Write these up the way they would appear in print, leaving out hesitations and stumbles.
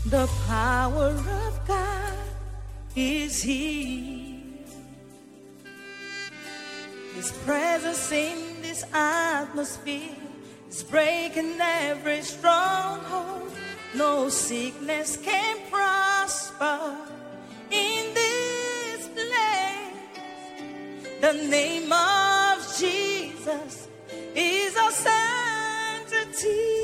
The power of God is here. His presence in this atmosphere is breaking every stronghold. No sickness can prosper in this place. The name of Jesus is our sanctity.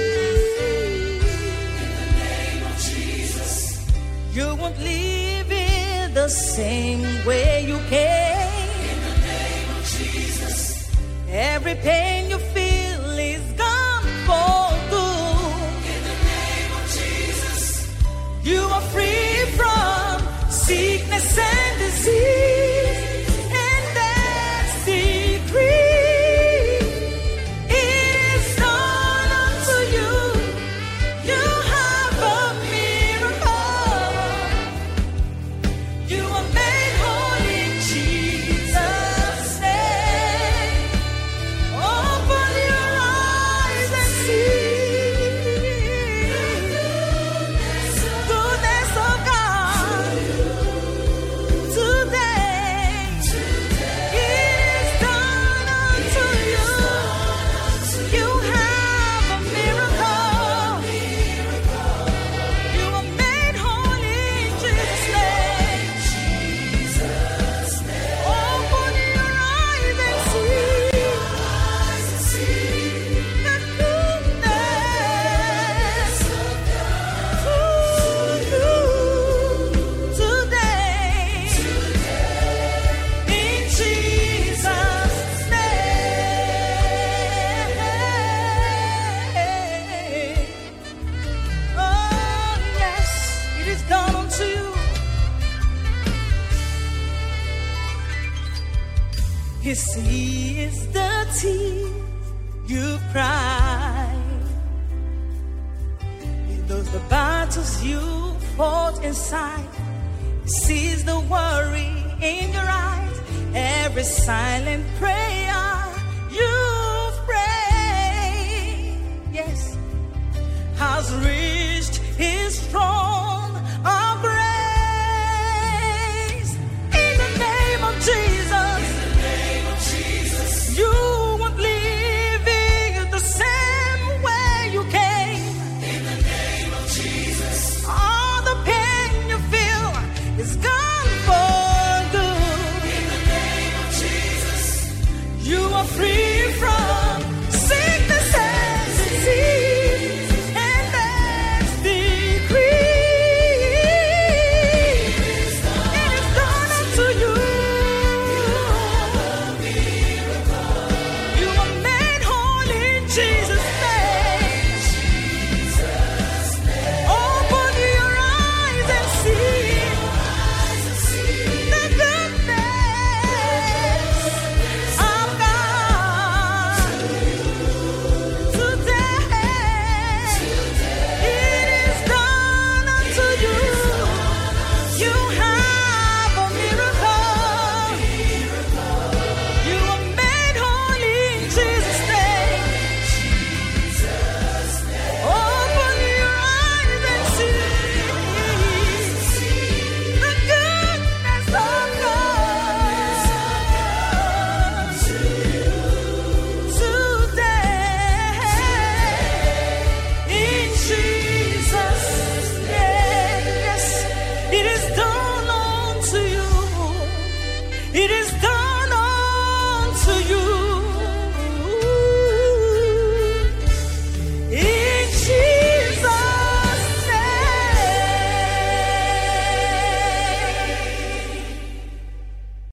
You won't live in the same way you came. In the name of Jesus. Every pain you feel is gone for good. In the name of Jesus. You are free from sickness and disease. And that secret is done unto you. You have a you are made whole in Jesus' name. Open your eyes and see goodness of God. Today it is done unto you. You have a miracle. You are made whole in Jesus' name. Open your eyes and see the goodness to you today. In Jesus' name. Oh yes, it is done unto you. He sees the tears you cry. He knows the battles you fought inside. He sees the worry in your eyes. Every silent prayer you've prayed, yes, has reached His throne.